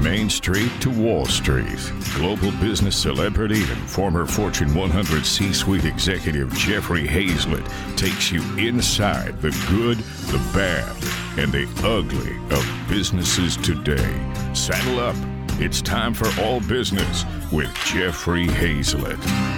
Main Street to Wall Street, global business celebrity and former Fortune 100 C-suite executive Jeffrey Hayzlett takes you inside the good, the bad, and the ugly of businesses today. Saddle up. It's time for All Business with Jeffrey Hayzlett.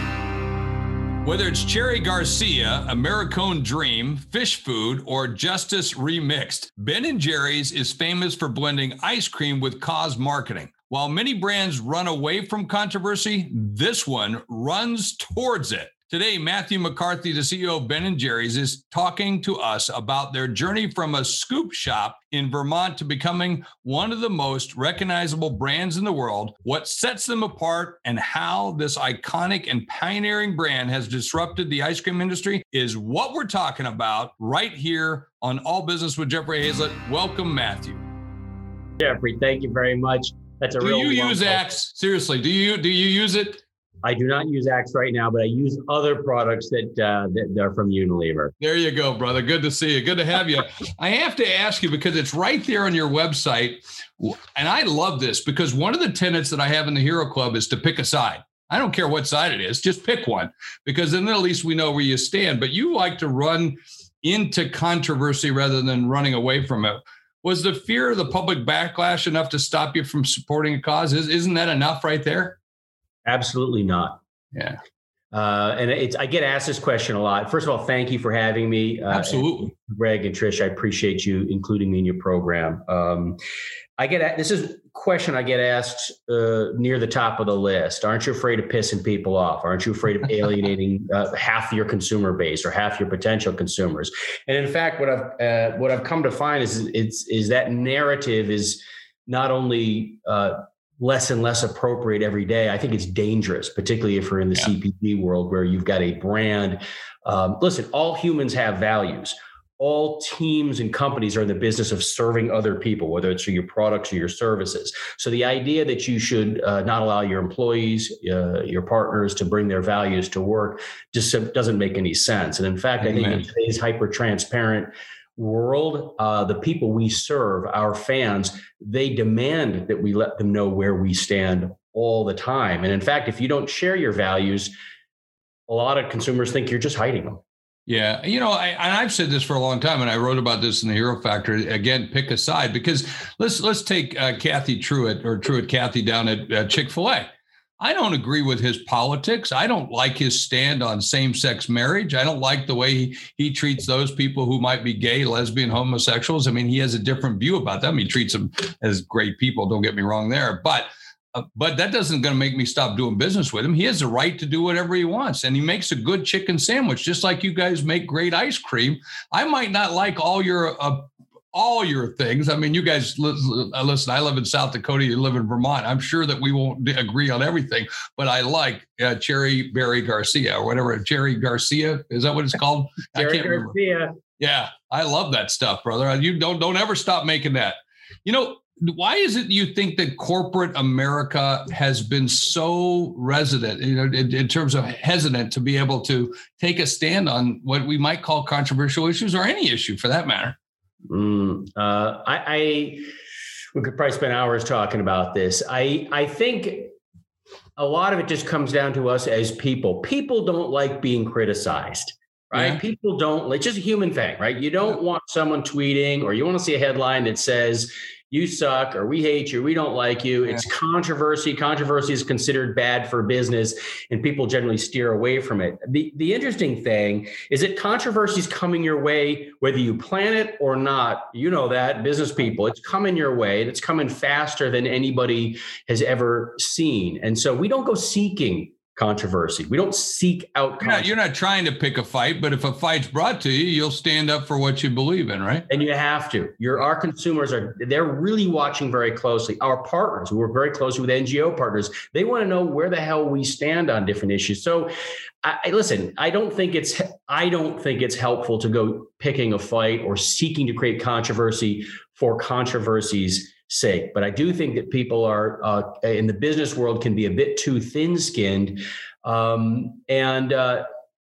Whether it's Cherry Garcia, Americone Dream, Fish Food, or Justice Remixed, Ben & Jerry's is famous for blending ice cream with cause marketing. While many brands run away from controversy, this one runs towards it. Today, Matthew McCarthy, the CEO of Ben & Jerry's, is talking to us about their journey from a scoop shop in Vermont to becoming one of the most recognizable brands in the world, what sets them apart, and how this iconic and pioneering brand has disrupted the ice cream industry is what we're talking about right here on All Business with Jeffrey Hayzlett. Welcome, Matthew. Jeffrey, thank you very much. That's a do real. Do you use Axe? Seriously, do you use it? I do not use Axe right now, but I use other products that are from Unilever. There you go, brother. Good to see you. Good to have you. I have to ask you because it's right there on your website. And I love this because one of the tenets that I have in the Hero Club is to pick a side. I don't care what side it is, just pick one because then at least we know where you stand. But you like to run into controversy rather than running away from it. Was the fear of the public backlash enough to stop you from supporting a cause? Isn't that enough right there? Absolutely not. Yeah. And I get asked this question a lot. First of all, thank you for having me. Absolutely. Greg and Trish, I appreciate you including me in your program. This is a question I get asked near the top of the list. Aren't you afraid of pissing people off? Aren't you afraid of alienating half your consumer base or half your potential consumers? And in fact, what I've come to find is that narrative is not only less and less appropriate every day. I think it's dangerous, particularly if we're in the CPG world where you've got a brand. Listen, all humans have values. All teams and companies are in the business of serving other people, whether it's through your products or your services. So the idea that you should not allow your employees, your partners to bring their values to work just doesn't make any sense. And in fact, I think in today's hyper-transparent world, the people we serve, our fans, they demand that we let them know where we stand all the time. And in fact, if you don't share your values, a lot of consumers think you're just hiding them. Yeah. I've said this for a long time, and I wrote about this in the Hero Factor. Again, pick a side, because let's take Kathy Truitt Kathy down at Chick-fil-A. I don't agree with his politics. I don't like his stand on same-sex marriage. I don't like the way he treats those people who might be gay, lesbian, homosexuals. I mean, he has a different view about them. He treats them as great people. Don't get me wrong there. But that doesn't going to make me stop doing business with him. He has the right to do whatever he wants. And he makes a good chicken sandwich, just like you guys make great ice cream. I might not like all your things. I mean, you guys, listen, I live in South Dakota, you live in Vermont. I'm sure that we won't agree on everything, but I like Cherry Berry Garcia or whatever. Cherry Garcia, is that what it's called? Cherry Garcia. Remember. Yeah, I love that stuff, brother. You don't ever stop making that. Why is it you think that corporate America has been so resident, in terms of hesitant to be able to take a stand on what we might call controversial issues or any issue for that matter? We could probably spend hours talking about this. I think a lot of it just comes down to us as people. People don't like being criticized, right? Yeah. People don't, it's just a human thing, right? You don't want someone tweeting, or you want to see a headline that says, you suck, or we hate you, we don't like you. It's controversy. Controversy is considered bad for business, and people generally steer away from it. The interesting thing is that controversy is coming your way, whether you plan it or not. You know that, business people, it's coming your way, and it's coming faster than anybody has ever seen. And so we don't go seeking controversy. We don't seek out controversy. You're not trying to pick a fight, but if a fight's brought to you, you'll stand up for what you believe in, right? And you have to. Our consumers they're really watching very closely. Our partners, we work very closely with NGO partners. They want to know where the hell we stand on different issues. So listen, I don't think it's helpful to go picking a fight or seeking to create controversy for controversy's sake. But I do think that people are in the business world can be a bit too thin-skinned.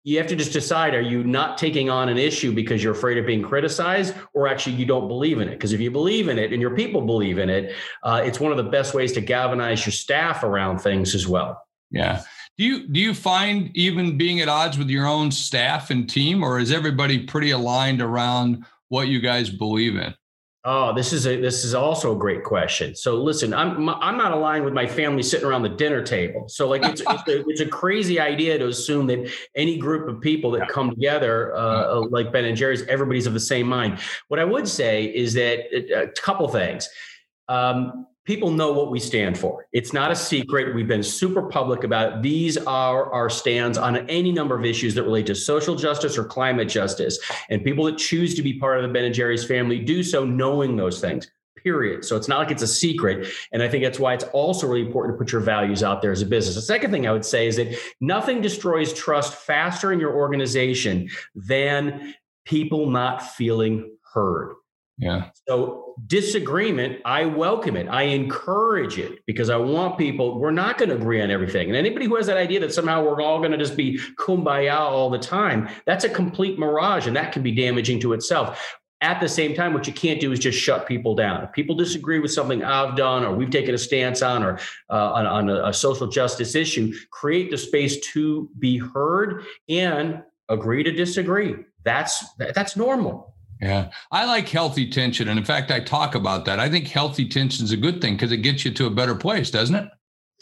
you have to just decide, are you not taking on an issue because you're afraid of being criticized, or actually you don't believe in it? Because if you believe in it and your people believe in it, it's one of the best ways to galvanize your staff around things as well. Yeah. Do you find even being at odds with your own staff and team, or is everybody pretty aligned around what you guys believe in? Oh, this is also a great question. So listen, I'm not aligned with my family sitting around the dinner table. So like it's a crazy idea to assume that any group of people that come together like Ben and Jerry's, everybody's of the same mind. What I would say is that a couple things. People know what we stand for. It's not a secret. We've been super public about it. These are our stands on any number of issues that relate to social justice or climate justice. And people that choose to be part of the Ben and Jerry's family do so knowing those things, period. So it's not like it's a secret. And I think that's why it's also really important to put your values out there as a business. The second thing I would say is that nothing destroys trust faster in your organization than people not feeling heard. Yeah. So disagreement, I welcome it. I encourage it because I want people, we're not going to agree on everything. And anybody who has that idea that somehow we're all going to just be kumbaya all the time, that's a complete mirage, and that can be damaging to itself. At the same time, what you can't do is just shut people down. If people disagree with something I've done or we've taken a stance on, or on a social justice issue, create the space to be heard and agree to disagree. That's normal. Yeah, I like healthy tension. And in fact, I talk about that. I think healthy tension is a good thing because it gets you to a better place, doesn't it?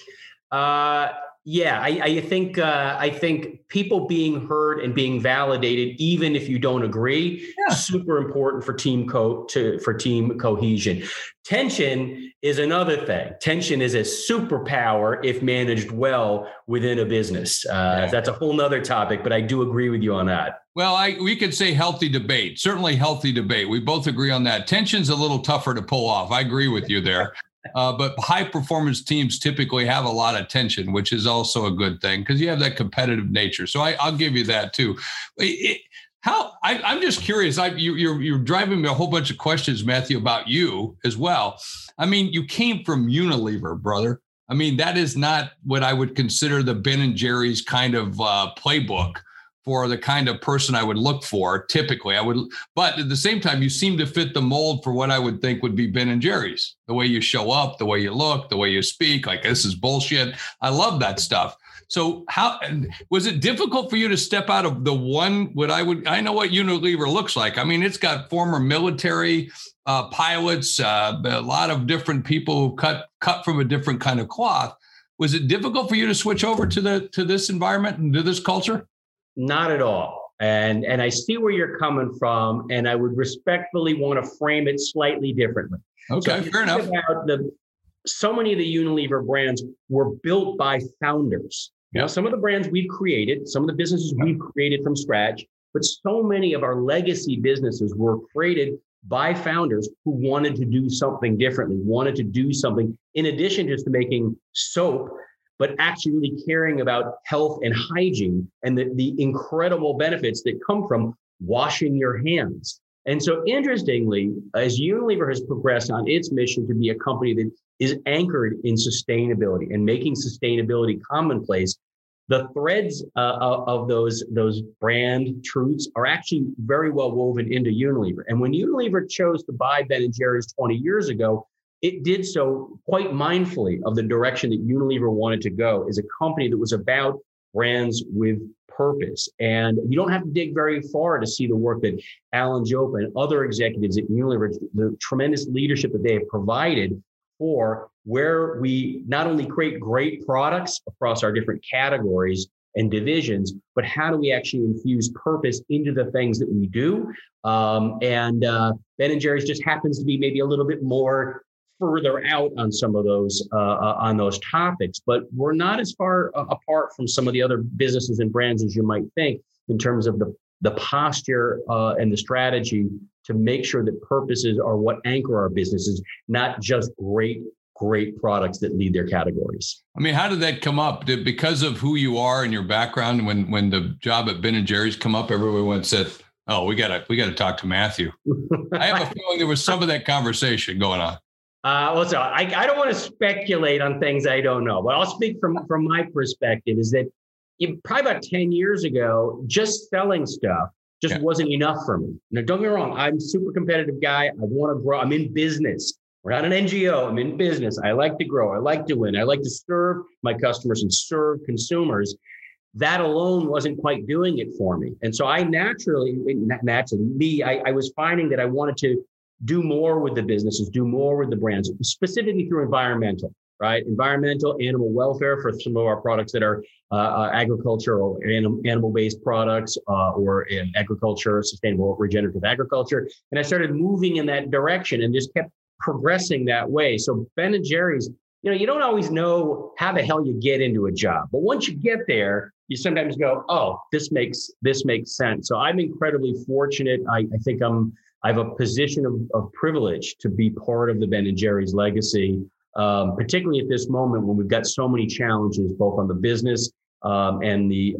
Yeah, I think people being heard and being validated, even if you don't agree, super important for team cohesion. Tension is another thing. Tension is a superpower if managed well within a business. That's a whole nother topic, but I do agree with you on that. Well, we could say healthy debate, certainly healthy debate. We both agree on that. Tension's a little tougher to pull off. I agree with you there. But high performance teams typically have a lot of tension, which is also a good thing because you have that competitive nature. So I'll give you that too. I'm just curious. You're driving me a whole bunch of questions, Matthew, about you as well. I mean, you came from Unilever, brother. I mean, that is not what I would consider the Ben and Jerry's kind of playbook for the kind of person I would look for. Typically, but at the same time, you seem to fit the mold for what I would think would be Ben and Jerry's. The way you show up, the way you look, the way you speak, like this is bullshit. I love that stuff. So how was it difficult for you to step out of the one, I know what Unilever looks like. I mean, it's got former military pilots, a lot of different people who cut from a different kind of cloth. Was it difficult for you to switch over to this environment and to this culture? Not at all. And I see where you're coming from, and I would respectfully want to frame it slightly differently. Okay, fair enough. So many of the Unilever brands were built by founders. Now, some of the brands we've created, some of the businesses we've created from scratch, but so many of our legacy businesses were created by founders who wanted to do something differently, wanted to do something in addition just to making soap, but actually really caring about health and hygiene and the incredible benefits that come from washing your hands. And so interestingly, as Unilever has progressed on its mission to be a company that is anchored in sustainability and making sustainability commonplace, the threads of those brand truths are actually very well woven into Unilever. And when Unilever chose to buy Ben & Jerry's 20 years ago, it did so quite mindfully of the direction that Unilever wanted to go as a company that was about brands with purpose. And you don't have to dig very far to see the work that Alan Jope and other executives at Unilever, the tremendous leadership that they have provided for where we not only create great products across our different categories and divisions, but how do we actually infuse purpose into the things that we do? Ben & Jerry's just happens to be maybe a little bit more further out on some of those topics, but we're not as far apart from some of the other businesses and brands as you might think in terms of the posture and the strategy to make sure that purposes are what anchor our businesses, not just great products that lead their categories. I mean, how did that come up? Because of who you are and your background, when the job at Ben & Jerry's come up, everyone went and said, "Oh, we gotta talk to Matthew." I have a feeling there was some of that conversation going on. So I don't want to speculate on things I don't know, but I'll speak from my perspective is that probably about 10 years ago, just selling stuff wasn't enough for me. Now, don't get me wrong. I'm a super competitive guy. I want to grow. I'm in business. We're not an NGO. I'm in business. I like to grow. I like to win. I like to serve my customers and serve consumers. That alone wasn't quite doing it for me. And so I I was finding that I wanted to do more with the businesses, do more with the brands, specifically through environmental, right? Environmental, animal welfare for some of our products that are agricultural, animal-based products, or in agriculture, sustainable regenerative agriculture. And I started moving in that direction and just kept progressing that way. So Ben & Jerry's, you don't always know how the hell you get into a job, but once you get there, you sometimes go, oh, this makes sense. So I'm incredibly fortunate. I think I have a position of privilege to be part of the Ben & Jerry's legacy, particularly at this moment when we've got so many challenges, both on the business and the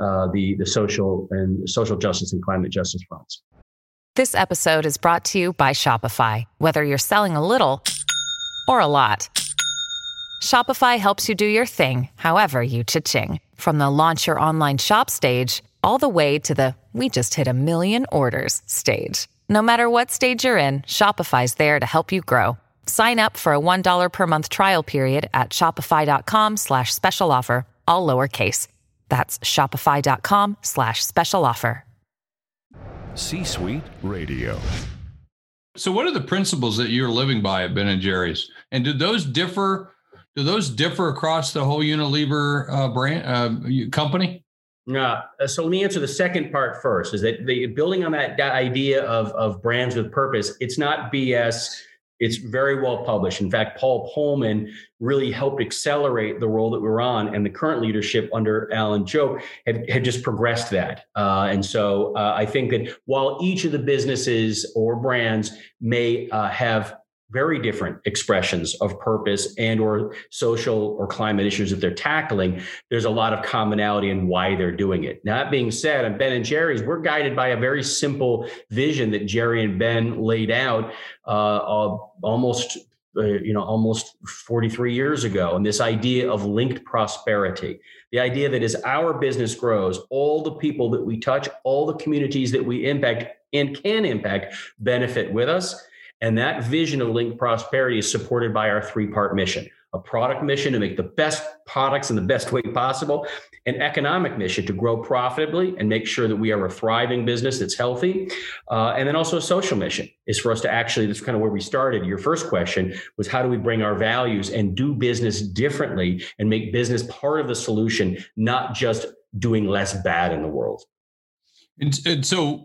social justice and climate justice fronts. This episode is brought to you by Shopify. Whether you're selling a little or a lot, Shopify helps you do your thing, however you cha-ching. From the launch your online shop stage, all the way to the we just hit 1 million orders stage. No matter what stage you're in, Shopify's there to help you grow. Sign up for a $1 per month trial period at shopify.com/special offer, all lowercase. That's shopify.com/special offer. C-Suite Radio. So what are the principles that you're living by at Ben & Jerry's? And do those differ across the whole Unilever brand company? So let me answer the second part first, is that building on that idea of brands with purpose, it's not BS. It's very well published. In fact, Paul Polman really helped accelerate the role that we're on, and the current leadership under Alan Jope had just progressed that. And so I think that while each of the businesses or brands may have very different expressions of purpose and or social or climate issues that they're tackling, there's a lot of commonality in why they're doing it. Now, that being said, at Ben & Jerry's, we're guided by a very simple vision that Jerry and Ben laid out almost 43 years ago. And this idea of linked prosperity, the idea that as our business grows, all the people that we touch, all the communities that we impact and can impact benefit with us. And that vision of linked prosperity is supported by our 3-part mission: a product mission to make the best products in the best way possible, an economic mission to grow profitably and make sure that we are a thriving business that's healthy. And then also a social mission is for us to actually, that's kind of where we started. Your first question was, how do we bring our values and do business differently and make business part of the solution, not just doing less bad in the world? And so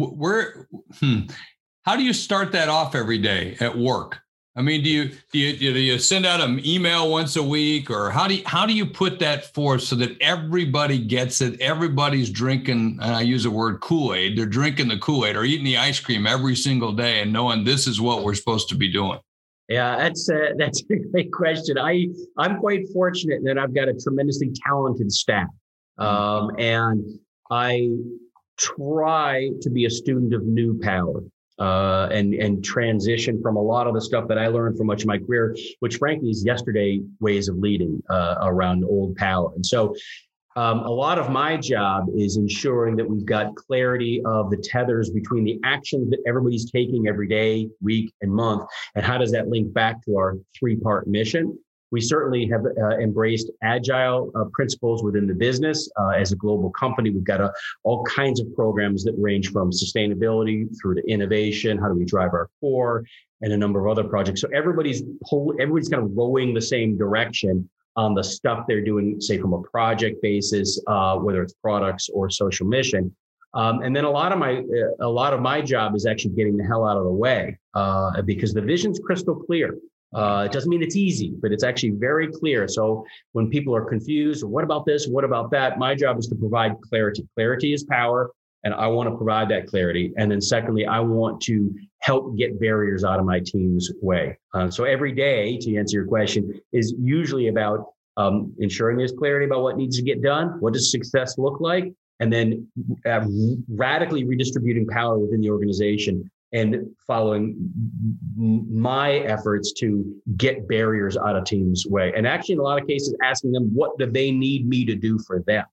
how do you start that off every day at work? I mean, do you send out an email once a week, or how do you put that forth so that everybody gets it? Everybody's drinking, and I use the word Kool-Aid. They're drinking the Kool-Aid or eating the ice cream every single day and knowing this is what we're supposed to be doing. Yeah, that's a great question. I'm quite fortunate that I've got a tremendously talented staff, and I try to be a student of new power. And transition from a lot of the stuff that I learned for much of my career, which frankly is yesterday ways of leading around old power. And so a lot of my job is ensuring that we've got clarity of the tethers between the actions that everybody's taking every day, week, and month, and how does that link back to our 3-part mission. We certainly have embraced agile principles within the business. As a global company, we've got all kinds of programs that range from sustainability through to innovation. How do we drive our core, and a number of other projects. So everybody's kind of rowing the same direction on the stuff they're doing, say from a project basis, whether it's products or social mission. And then a lot of my job is actually getting the hell out of the way because the vision's crystal clear. It doesn't mean it's easy, but it's actually very clear. So when people are confused, what about this? What about that? My job is to provide clarity. Clarity is power, and I want to provide that clarity. And then secondly, I want to help get barriers out of my team's way. So every day, to answer your question, is usually about ensuring there's clarity about what needs to get done. What does success look like? And then radically redistributing power within the organization and following my efforts to get barriers out of teams' way. And actually, in a lot of cases, asking them, what do they need me to do for them?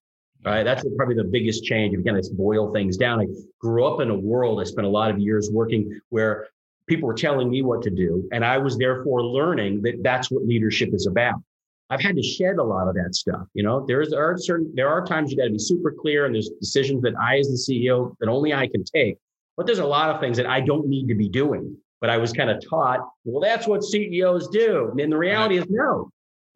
Right. That's probably the biggest change. If you kind of boil things down, I grew up in a world, I spent a lot of years working where people were telling me what to do. And I was therefore learning that that's what leadership is about. I've had to shed a lot of that stuff. There are times you got to be super clear, and there's decisions that I, as the CEO, that only I can take. But there's a lot of things that I don't need to be doing. But I was kind of taught, well, that's what CEOs do. And the reality is no.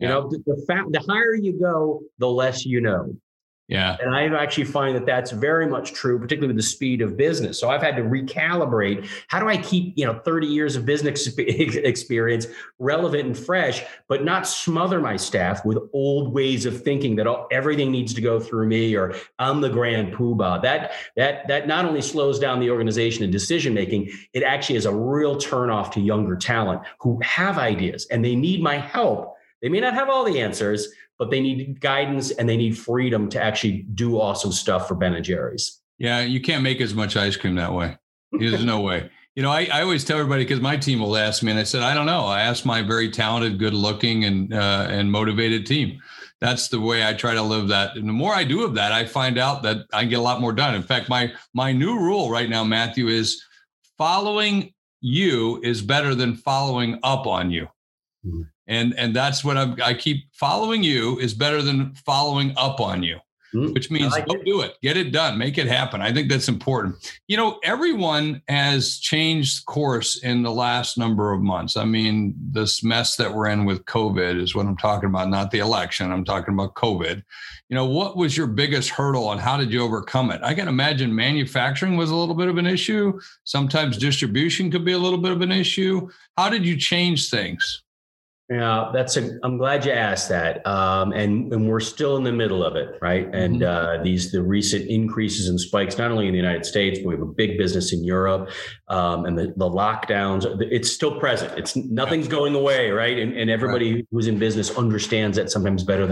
The higher you go, the less you know. Yeah. And I actually find that that's very much true, particularly with the speed of business. So I've had to recalibrate. How do I keep, 30 years of business experience relevant and fresh, but not smother my staff with old ways of thinking that everything needs to go through me, or I'm the grand poobah. That not only slows down the organization and decision-making, it actually is a real turnoff to younger talent who have ideas and they need my help. They may not have all the answers, but they need guidance and they need freedom to actually do awesome stuff for Ben & Jerry's. Yeah, you can't make as much ice cream that way. There's no way. I always tell everybody, because my team will ask me, and I said, I don't know. I asked my very talented, good-looking, and motivated team. That's the way I try to live that. And the more I do of that, I find out that I get a lot more done. In fact, my new rule right now, Matthew, is following you is better than following up on you. Mm-hmm. And that's what I keep. Following you is better than following up on you, which means go do it, get it done, make it happen. I think that's important. Everyone has changed course in the last number of months. I mean, this mess that we're in with COVID is what I'm talking about, not the election. I'm talking about COVID. What was your biggest hurdle and how did you overcome it? I can imagine manufacturing was a little bit of an issue. Sometimes distribution could be a little bit of an issue. How did you change things? Yeah, I'm glad you asked that. And we're still in the middle of it, right? And the recent increases and spikes, not only in the United States, but we have a big business in Europe, and the lockdowns, it's still present. Nothing's going away, right? And everybody who's in business understands that sometimes better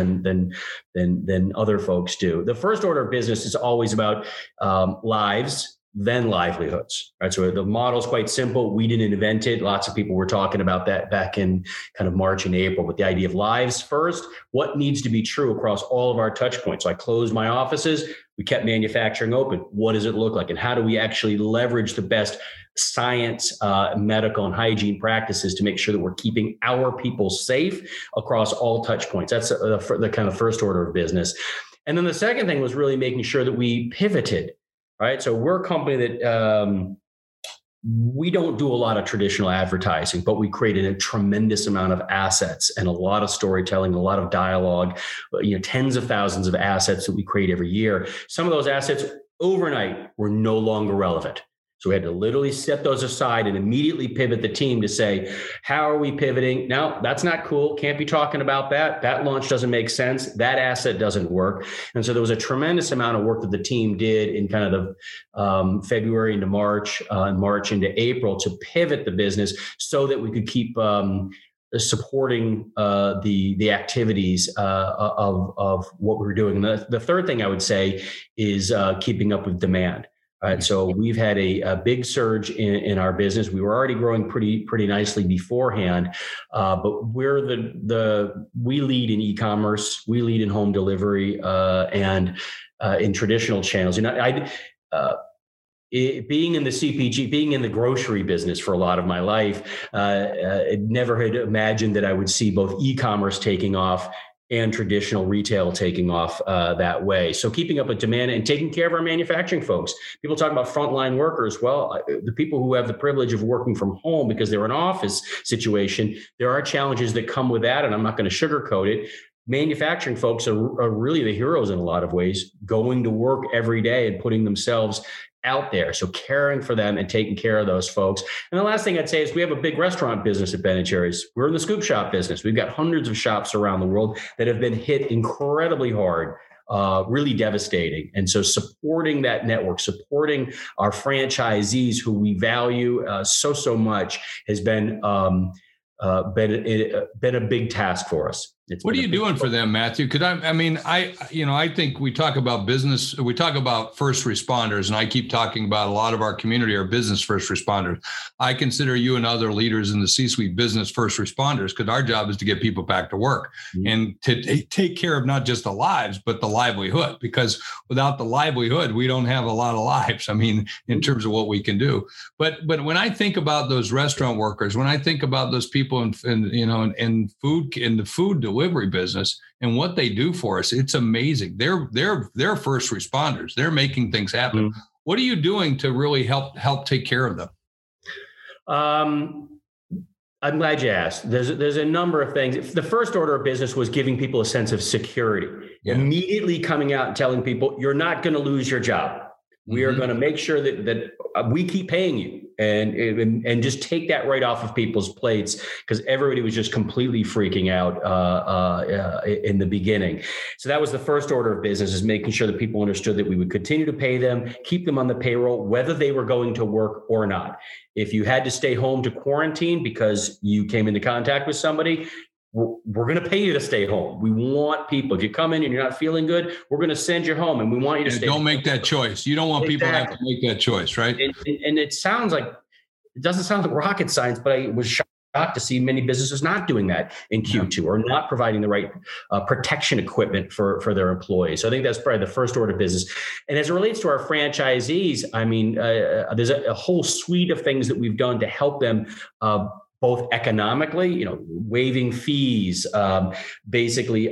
than other folks do. The first order of business is always about lives, then livelihoods, right? So the model is quite simple. We didn't invent it. Lots of people were talking about that back in kind of March and April, but the idea of lives first, what needs to be true across all of our touch points? So I closed my offices. We kept manufacturing open. What does it look like? And how do we actually leverage the best science, medical and hygiene practices to make sure that we're keeping our people safe across all touch points? That's the kind of first order of business. And then the second thing was really making sure that we pivoted. Right. So we're a company that we don't do a lot of traditional advertising, but we created a tremendous amount of assets and a lot of storytelling, a lot of dialogue, tens of thousands of assets that we create every year. Some of those assets overnight were no longer relevant. So we had to literally set those aside and immediately pivot the team to say, how are we pivoting? No, that's not cool. Can't be talking about that. That launch doesn't make sense. That asset doesn't work. And so there was a tremendous amount of work that the team did in kind of the February into March, and March into April to pivot the business so that we could keep supporting the activities of what we were doing. And the third thing I would say is keeping up with demand. All right, so we've had a big surge in our business. We were already growing pretty nicely beforehand, but we lead in e-commerce, we lead in home delivery, and in traditional channels. Being in the CPG, being in the grocery business for a lot of my life, I never had imagined that I would see both e-commerce taking off and traditional retail taking off that way. So keeping up with demand and taking care of our manufacturing folks. People talk about frontline workers. Well, the people who have the privilege of working from home because they're in an office situation, there are challenges that come with that, and I'm not going to sugarcoat it. Manufacturing folks are really the heroes in a lot of ways, going to work every day and putting themselves out there. So caring for them and taking care of those folks. And the last thing I'd say is we have a big restaurant business at Ben & Jerry's. We're in the scoop shop business. We've got hundreds of shops around the world that have been hit incredibly hard, really devastating. And so supporting that network, supporting our franchisees who we value so much has been a big task for us. What are you doing for them, Matthew? Because I think we talk about business, we talk about first responders, and I keep talking about a lot of our community are business first responders. I consider you and other leaders in the C-suite business first responders, because our job is to get people back to work and to take care of not just the lives, but the livelihood. Because without the livelihood, we don't have a lot of lives. I mean, in terms of what we can do. But when I think about those restaurant workers, when I think about those people in the food delivery business and what they do for us, it's amazing. They're first responders. They're making things happen. What are you doing to really help take care of them? I'm glad you asked. There's a number of things. The first order of business was giving people a sense of security. Immediately coming out and telling people, you're not going to lose your job. We are going to make sure that we keep paying you, and just take that right off of people's plates, because everybody was just completely freaking out in the beginning. So that was the first order of business, is making sure that people understood that we would continue to pay them, keep them on the payroll, whether they were going to work or not. If you had to stay home to quarantine because you came into contact with somebody, we're going to pay you to stay home. We want people. If you come in and you're not feeling good, we're going to send you home, and we want you to stay home. Don't make that choice. You don't want people to have to make that choice, right? And it doesn't sound like rocket science, but I was shocked to see many businesses not doing that in Q2, or not providing the right protection equipment for their employees. So I think that's probably the first order of business. And as it relates to our franchisees, I mean, there's a whole suite of things that we've done to help them, both economically, waiving fees, basically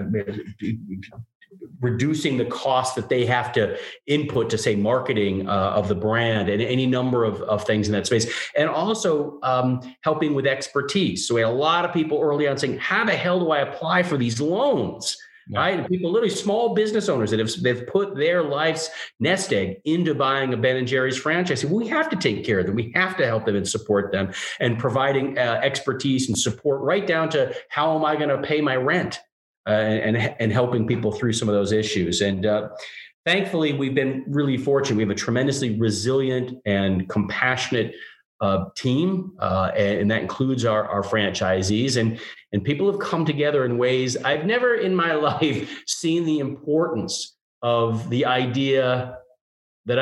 reducing the cost that they have to input to, say, marketing of the brand, and any number of things in that space. And also helping with expertise. So we had a lot of people early on saying, how the hell do I apply for these loans? Right? And people, literally small business owners that they've put their life's nest egg into buying a Ben & Jerry's franchise. We have to take care of them. We have to help them and support them, and providing expertise and support right down to, how am I going to pay my rent, and helping people through some of those issues. And thankfully, we've been really fortunate. We have a tremendously resilient and compassionate team, and that includes our franchisees, and people have come together in ways I've never in my life seen the importance of the idea that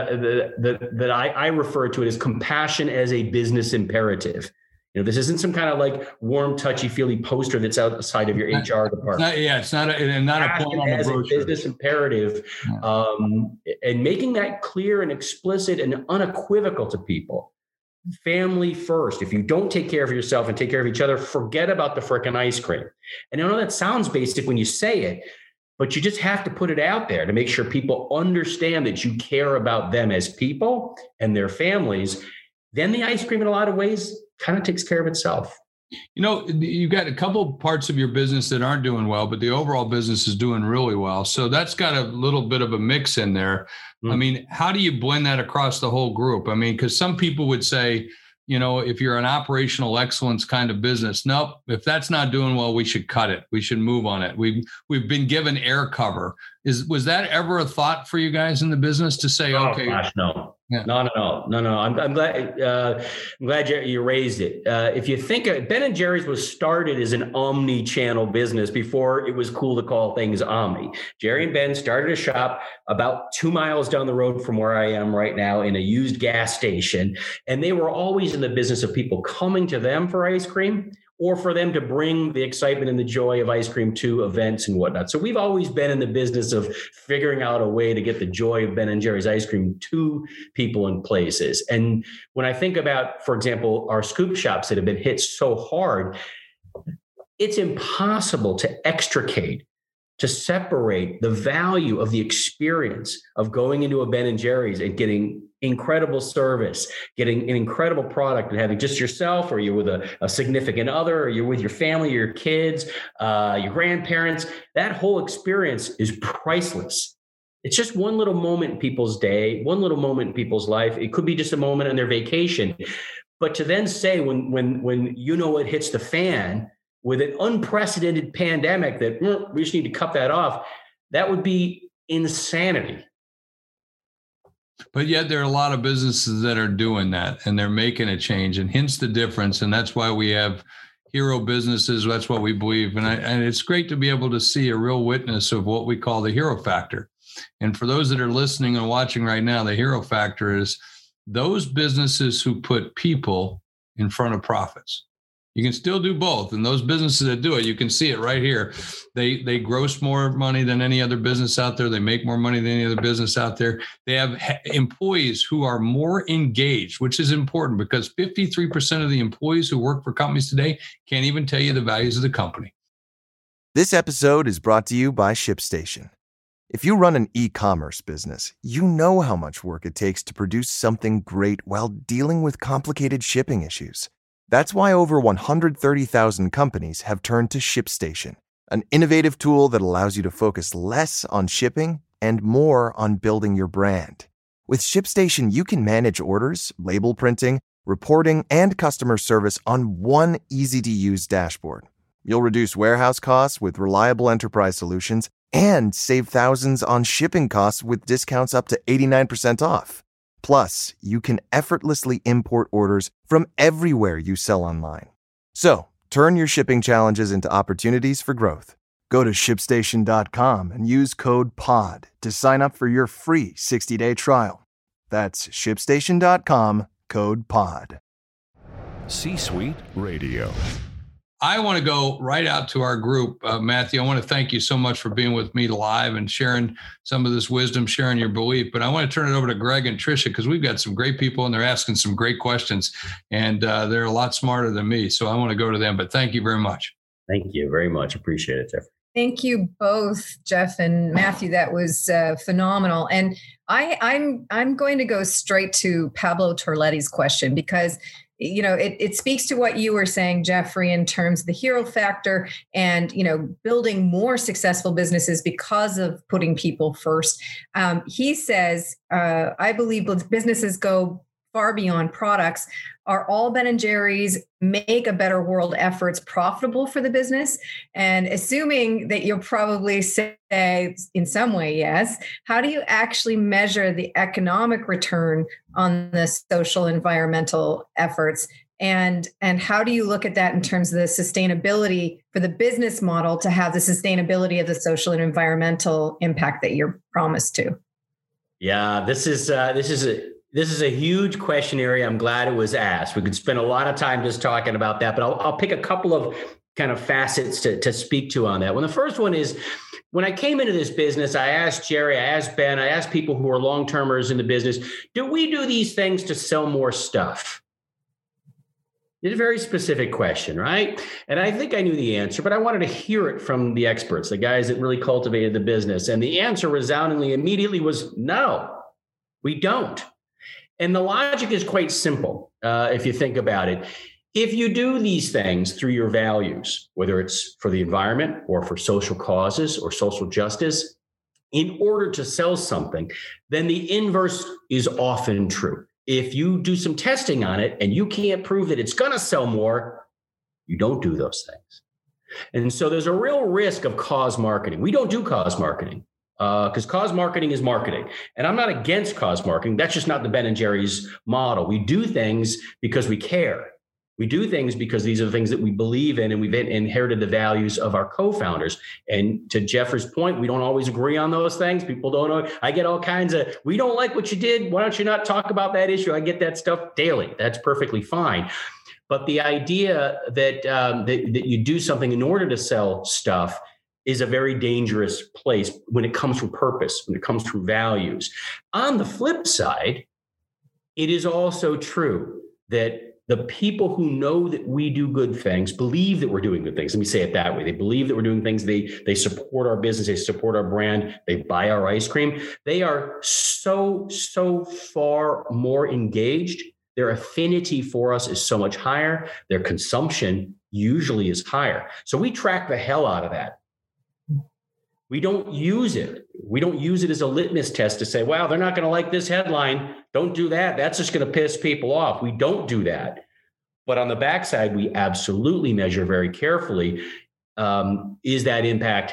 I refer to it as compassion as a business imperative. This isn't some kind of like warm, touchy-feely poster that's outside of your HR department. It's not a point on the brochure. As a business imperative, and making that clear and explicit and unequivocal to people. Family first. If you don't take care of yourself and take care of each other, forget about the frickin' ice cream. And I know that sounds basic when you say it, but you just have to put it out there to make sure people understand that you care about them as people and their families. Then the ice cream, in a lot of ways, kind of takes care of itself. You've got a couple parts of your business that aren't doing well, but the overall business is doing really well. So that's got a little bit of a mix in there. I mean, how do you blend that across the whole group? I mean, because some people would say, if you're an operational excellence kind of business, nope, if that's not doing well, we should cut it. We should move on it. We've been given air cover. Was that ever a thought for you guys in the business to say, okay? Gosh, no. Yeah. No. I'm glad you raised it. If you think Ben & Jerry's was started as an omni-channel business before it was cool to call things omni. Jerry and Ben started a shop about 2 miles down the road from where I am right now in a used gas station. And they were always in the business of people coming to them for ice cream, or for them to bring the excitement and the joy of ice cream to events and whatnot. So we've always been in the business of figuring out a way to get the joy of Ben & Jerry's ice cream to people and places. And when I think about, for example, our scoop shops that have been hit so hard, it's impossible to extricate, to separate the value of the experience of going into a Ben & Jerry's and getting incredible service, getting an incredible product, and having just yourself, or you're with a significant other, or you're with your family, your kids, your grandparents. That whole experience is priceless. It's just one little moment in people's day, one little moment in people's life. It could be just a moment on their vacation. But to then say when it hits the fan with an unprecedented pandemic that we just need to cut that off, that would be insanity. But yet there are a lot of businesses that are doing that, and they're making a change, and hence the difference. And that's why we have, hero businesses. That's what we believe. And it's great to be able to see a real witness of what we call the hero factor. And for those that are listening and watching right now, the hero factor is those businesses who put people in front of profits. You can still do both. And those businesses that do it, you can see it right here. They gross more money than any other business out there. They make more money than any other business out there. They have employees who are more engaged, which is important because 53% of the employees who work for companies today can't even tell you the values of the company. This episode is brought to you by ShipStation. If you run an e-commerce business, you know how much work it takes to produce something great while dealing with complicated shipping issues. That's why over 130,000 companies have turned to ShipStation, an innovative tool that allows you to focus less on shipping and more on building your brand. With ShipStation, you can manage orders, label printing, reporting, and customer service on one easy-to-use dashboard. You'll reduce warehouse costs with reliable enterprise solutions and save thousands on shipping costs with discounts up to 89% off. Plus, you can effortlessly import orders from everywhere you sell online. So, turn your shipping challenges into opportunities for growth. Go to ShipStation.com and use code POD to sign up for your free 60-day trial. That's ShipStation.com, code POD. C-Suite Radio. I want to go right out to our group. Matthew, I want to thank you so much for being with me live and sharing some of this wisdom, sharing your belief. But I want to turn it over to Greg and Tricia because we've got some great people and they're asking some great questions. And they're a lot smarter than me. So I want to go to them. But thank you very much. Thank you very much. Appreciate it, Jeff. Thank you both, Jeff and Matthew. That was phenomenal. And I'm going to go straight to Pablo Torletti's question because it speaks to what you were saying, Jeffrey, in terms of the hero factor and, building more successful businesses because of putting people first. He says, I believe businesses go far beyond products. Are all Ben & Jerry's Make a Better World efforts profitable for the business? And assuming that you'll probably say in some way, yes, how do you actually measure the economic return on the social environmental efforts? And how do you look at that in terms of the sustainability for the business model to have the sustainability of the social and environmental impact that you're promised to? Yeah, this is a huge question area. I'm glad it was asked. We could spend a lot of time just talking about that, but I'll pick a couple of kind of facets to speak to on that. Well, the first one is when I came into this business, I asked Jerry, I asked Ben, I asked people who are long-termers in the business, do we do these things to sell more stuff? It's a very specific question, right? And I think I knew the answer, but I wanted to hear it from the experts, the guys that really cultivated the business. And the answer resoundingly immediately was no, we don't. And the logic is quite simple, if you think about it. If you do these things through your values, whether it's for the environment or for social causes or social justice, in order to sell something, then the inverse is often true. If you do some testing on it and you can't prove that it's going to sell more, you don't do those things. And so there's a real risk of cause marketing. We don't do cause marketing. Because cause marketing is marketing. And I'm not against cause marketing. That's just not the Ben & Jerry's model. We do things because we care. We do things because these are the things that we believe in and we've inherited the values of our co-founders. And to Jeffrey's point, we don't always agree on those things. People don't know. I get all kinds of, we don't like what you did. Why don't you not talk about that issue? I get that stuff daily. That's perfectly fine. But the idea that that you do something in order to sell stuff is a very dangerous place when it comes from purpose, when it comes from values. On the flip side, it is also true that the people who know that we do good things believe that we're doing good things. Let me say it that way. They believe that we're doing things. They support our business. They support our brand. They buy our ice cream. They are so far more engaged. Their affinity for us is so much higher. Their consumption usually is higher. So we track the hell out of that. We don't use it. We don't use it as a litmus test to say, wow, they're not going to like this headline. Don't do that. That's just going to piss people off. We don't do that. But on the backside, we absolutely measure very carefully. Is that impact,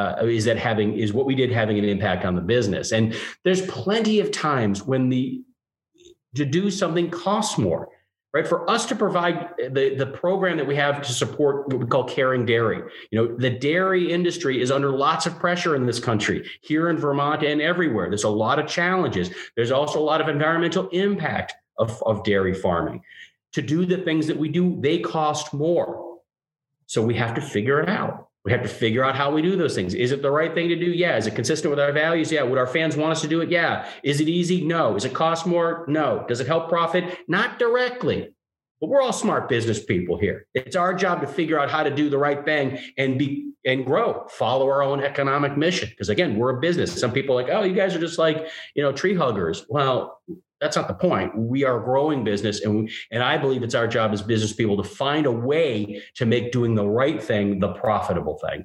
is what we did having an impact on the business? And there's plenty of times when to do something costs more. right? For us to provide the program that we have to support what we call caring dairy. The dairy industry is under lots of pressure in this country, here in Vermont and everywhere. There's a lot of challenges. There's also a lot of environmental impact of dairy farming. To do the things that we do, they cost more. So we have to figure it out. We have to figure out how we do those things. Is it the right thing to do? Yeah. Is it consistent with our values? Yeah. Would our fans want us to do it? Yeah. Is it easy? No. Does it cost more? No. Does it help profit? Not directly. But we're all smart business people here. It's our job to figure out how to do the right thing and grow, follow our own economic mission. Because again, we're a business. Some people are like, oh, you guys are just like, tree huggers. Well, that's not the point. We are a growing business. And I believe it's our job as business people to find a way to make doing the right thing the profitable thing.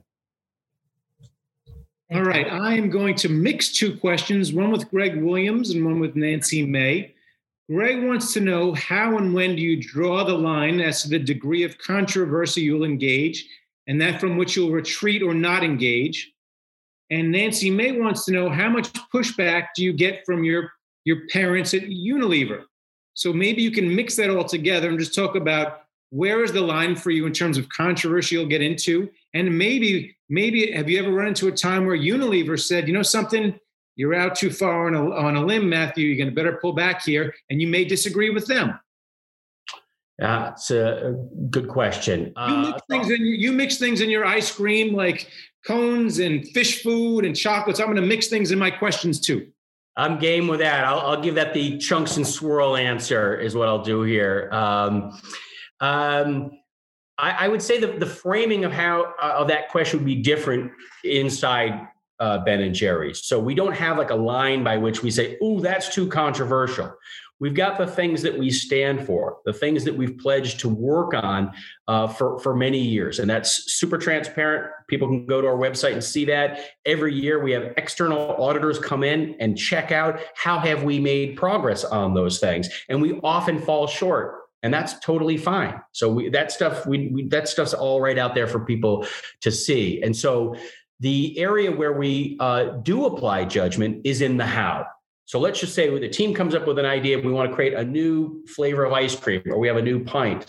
All right. I am going to mix two questions, one with Greg Williams and one with Nancy May. Greg wants to know, how and when do you draw the line as to the degree of controversy you'll engage, and that from which you'll retreat or not engage? And Nancy May wants to know, how much pushback do you get from your parents at Unilever? So maybe you can mix that all together and just talk about where is the line for you in terms of controversy you'll get into. And maybe have you ever run into a time where Unilever said, something, you're out too far on a limb, Matthew, you're going to better pull back here, and you may disagree with them? It's a good question. You mix things in your ice cream, like cones and fish food and chocolates. I'm going to mix things in my questions too. I'm game with that. I'll give that the chunks and swirl answer is what I'll do here. I would say the framing of how of that question would be different inside Ben & Jerry's. So we don't have like a line by which we say, "Ooh, that's too controversial." We've got the things that we stand for, the things that we've pledged to work on for many years. And that's super transparent. People can go to our website and see that. Every year we have external auditors come in and check out how have we made progress on those things. And we often fall short. And that's totally fine. So that stuff's all right out there for people to see. And so the area where we do apply judgment is in the how. So let's just say the team comes up with an idea. We want to create a new flavor of ice cream, or we have a new pint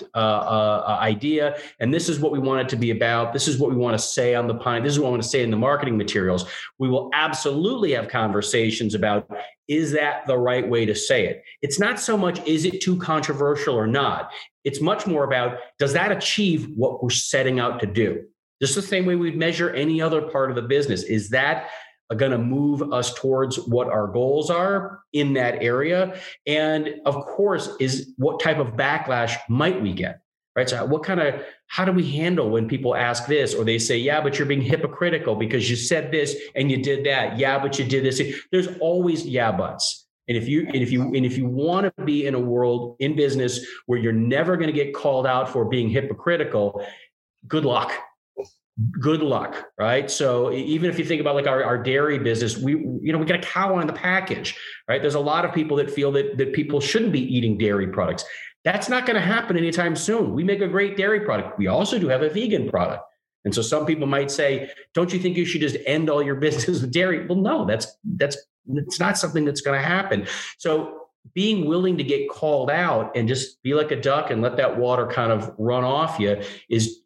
idea. And this is what we want it to be about. This is what we want to say on the pint. This is what we want to say in the marketing materials. We will absolutely have conversations about, is that the right way to say it? It's not so much, is it too controversial or not? It's much more about, does that achieve what we're setting out to do? Just the same way we'd measure any other part of the business. Is that going to move us towards what our goals are in that area? And of course, is what type of backlash might we get, right? So how do we handle when people ask this, or they say, yeah, but you're being hypocritical because you said this and you did that. Yeah, but you did this. There's always yeah, buts. And if you want to be in a world in business where you're never going to get called out for being hypocritical, good luck. Good luck, right? So even if you think about like our dairy business, we got a cow on the package, right? There's a lot of people that feel that people shouldn't be eating dairy products. That's not going to happen anytime soon. We make a great dairy product. We also do have a vegan product. And so some people might say, don't you think you should just end all your business with dairy? Well, no, that's not something that's going to happen. So being willing to get called out and just be like a duck and let that water kind of run off you is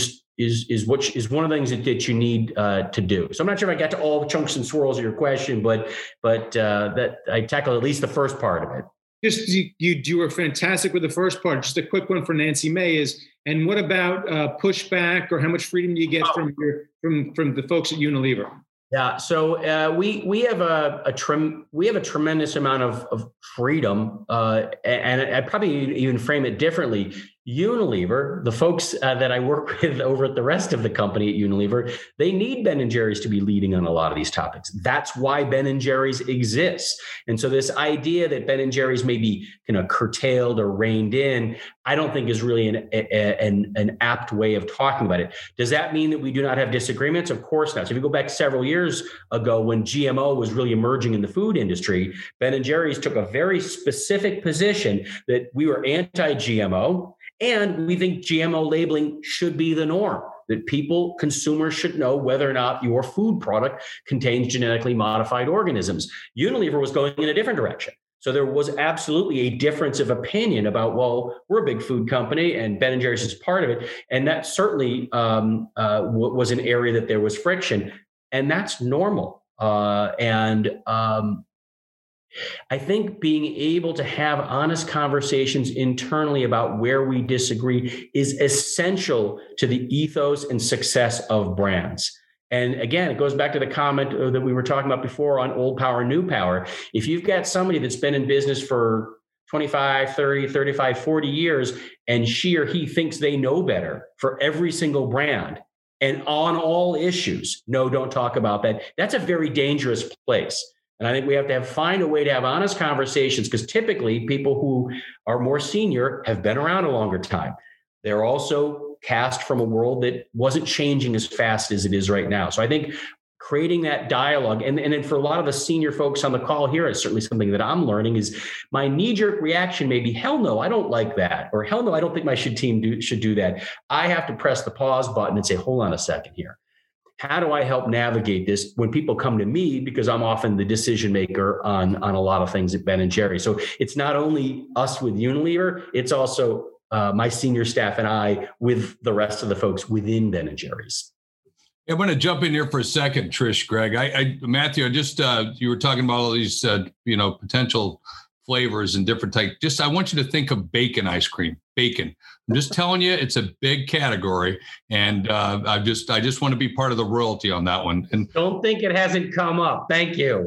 one of the things that you need to do. So I'm not sure if I got to all the chunks and swirls of your question, but that I tackled at least the first part of it. Just you were fantastic with the first part. Just a quick one for Nancy May is, and what about pushback, or how much freedom do you get from the folks at Unilever? Yeah, so we have a tremendous amount of freedom, and I'd probably even frame it differently. Unilever, the folks that I work with over at the rest of the company at Unilever, they need Ben & Jerry's to be leading on a lot of these topics. That's why Ben & Jerry's exists. And so this idea that Ben & Jerry's may be curtailed or reined in, I don't think is really an apt way of talking about it. Does that mean that we do not have disagreements? Of course not. So if you go back several years ago when GMO was really emerging in the food industry, Ben & Jerry's took a very specific position that we were anti-GMO. And we think GMO labeling should be the norm, that consumers should know whether or not your food product contains genetically modified organisms. Unilever was going in a different direction. So there was absolutely a difference of opinion about, well, we're a big food company and Ben & Jerry's is part of it. And that certainly was an area that there was friction, and that's normal. I think being able to have honest conversations internally about where we disagree is essential to the ethos and success of brands. And again, it goes back to the comment that we were talking about before on old power, new power. If you've got somebody that's been in business for 25, 30, 35, 40 years, and she or he thinks they know better for every single brand and on all issues, no, don't talk about that. That's a very dangerous place. And I think we have to find a way to have honest conversations, because typically people who are more senior have been around a longer time. They're also cast from a world that wasn't changing as fast as it is right now. So I think creating that dialogue, and then for a lot of the senior folks on the call here, it's certainly something that I'm learning, is my knee-jerk reaction may be, hell no, I don't like that. Or hell no, I don't think my team should do that. I have to press the pause button and say, hold on a second here. How do I help navigate this when people come to me, because I'm often the decision maker on a lot of things at Ben & Jerry's. So it's not only us with Unilever, it's also my senior staff and I with the rest of the folks within Ben & Jerry's. I'm going to jump in here for a second, Trish, Greg. Matthew, you were talking about all these, potential flavors and different types. I want you to think of bacon ice cream. Bacon. I'm just telling you, it's a big category, and I just want to be part of the royalty on that one. And don't think it hasn't come up. Thank you.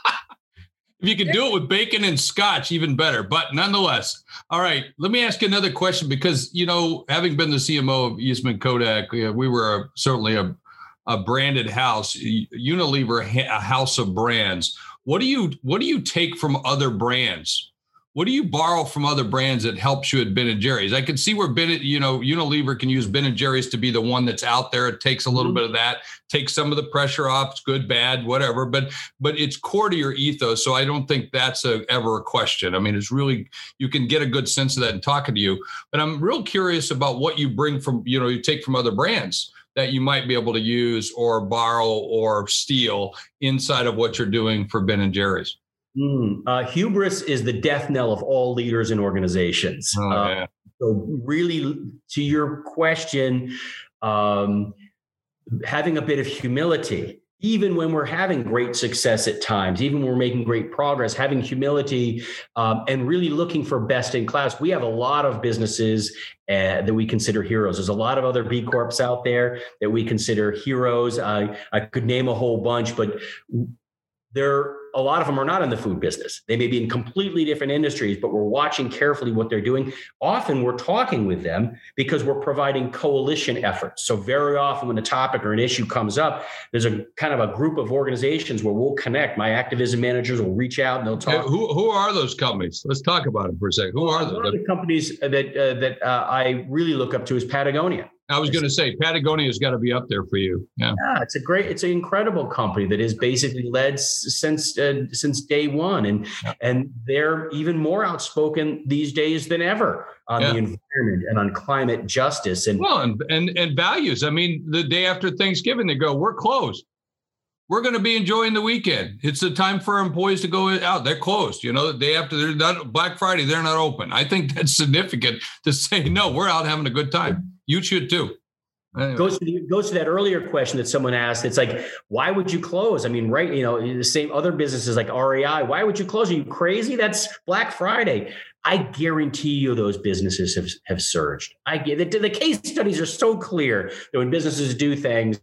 If you can do it with bacon and scotch, even better. But nonetheless, all right, let me ask you another question, because, having been the CMO of Eastman Kodak, we were certainly a branded house. Unilever, a house of brands. What do you take from other brands? What do you borrow from other brands that helps you at Ben & Jerry's? I can see where Unilever can use Ben & Jerry's to be the one that's out there. It takes a little bit of that, takes some of the pressure off. It's good, bad, whatever. But it's core to your ethos, so I don't think that's ever a question. I mean, it's really, you can get a good sense of that in talking to you. But I'm real curious about what you bring from, you take from other brands that you might be able to use or borrow or steal inside of what you're doing for Ben & Jerry's. Hubris is the death knell of all leaders and organizations. So really, to your question, having a bit of humility, even when we're having great success at times, even when we're making great progress, having humility and really looking for best in class. We have a lot of businesses that we consider heroes. There's a lot of other B Corps out there that we consider heroes. I could name a whole bunch, but a lot of them are not in the food business. They may be in completely different industries, but we're watching carefully what they're doing. Often we're talking with them because we're providing coalition efforts. So very often when a topic or an issue comes up, there's a kind of a group of organizations where we'll connect. My activism managers will reach out and they'll talk. Who are those companies? Let's talk about them for a second. Who are those? One of the companies that I really look up to is Patagonia. I was going to say Patagonia's got to be up there for you. Yeah, it's an incredible company that is basically led since day one, and they're even more outspoken these days than ever on the environment and on climate justice and values. I mean, the day after Thanksgiving, they go, "We're closed. We're going to be enjoying the weekend. It's the time for employees to go out. They're closed. The day after, they're not Black Friday. They're not open." I think that's significant to say, no, we're out having a good time. You should too. Anyway. Goes to that earlier question that someone asked. It's like, why would you close? I mean, right? The same other businesses like REI. Why would you close? Are you crazy? That's Black Friday. I guarantee you those businesses have surged. The case studies are so clear that when businesses do things,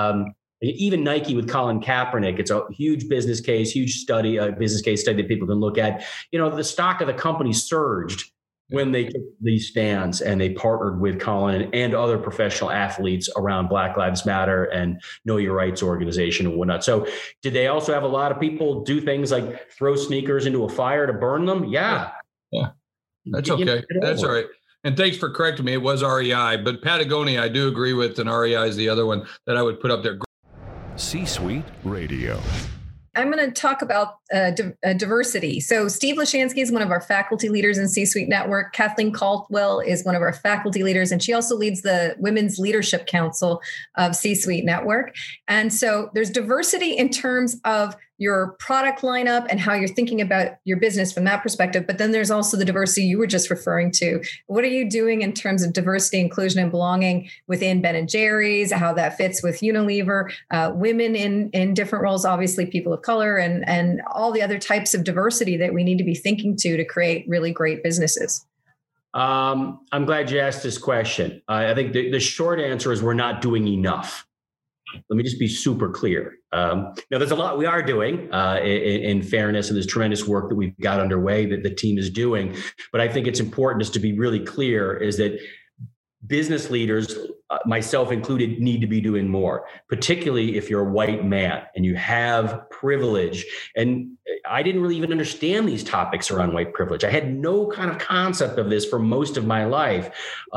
even Nike with Colin Kaepernick, it's a huge business case, business case study that people can look at. The stock of the company surged when they took these stands and they partnered with Colin and other professional athletes around Black Lives Matter and Know Your Rights organization and whatnot. So did they also have a lot of people do things like throw sneakers into a fire to burn them? Yeah. That's okay. That's all right. And thanks for correcting me. It was REI, but Patagonia, I do agree with, and REI is the other one that I would put up there. C-Suite Radio. I'm going to talk about diversity. So Steve Lashansky is one of our faculty leaders in C-Suite Network. Kathleen Caldwell is one of our faculty leaders, and she also leads the Women's Leadership Council of C-Suite Network. And so there's diversity in terms of your product lineup and how you're thinking about your business from that perspective. But then there's also the diversity you were just referring to. What are you doing in terms of diversity, inclusion, and belonging within Ben & Jerry's, how that fits with Unilever, women in different roles, obviously people of color, and all the other types of diversity that we need to be thinking to create really great businesses? I'm glad you asked this question. I think the short answer is we're not doing enough. Let me just be super clear. Now, there's a lot we are doing in fairness, and there's tremendous work that we've got underway that the team is doing. But I think it's important just to be really clear is that business leaders, myself included, need to be doing more, particularly if you're a white man and you have privilege. And I didn't really even understand these topics around white privilege. I had no kind of concept of this for most of my life.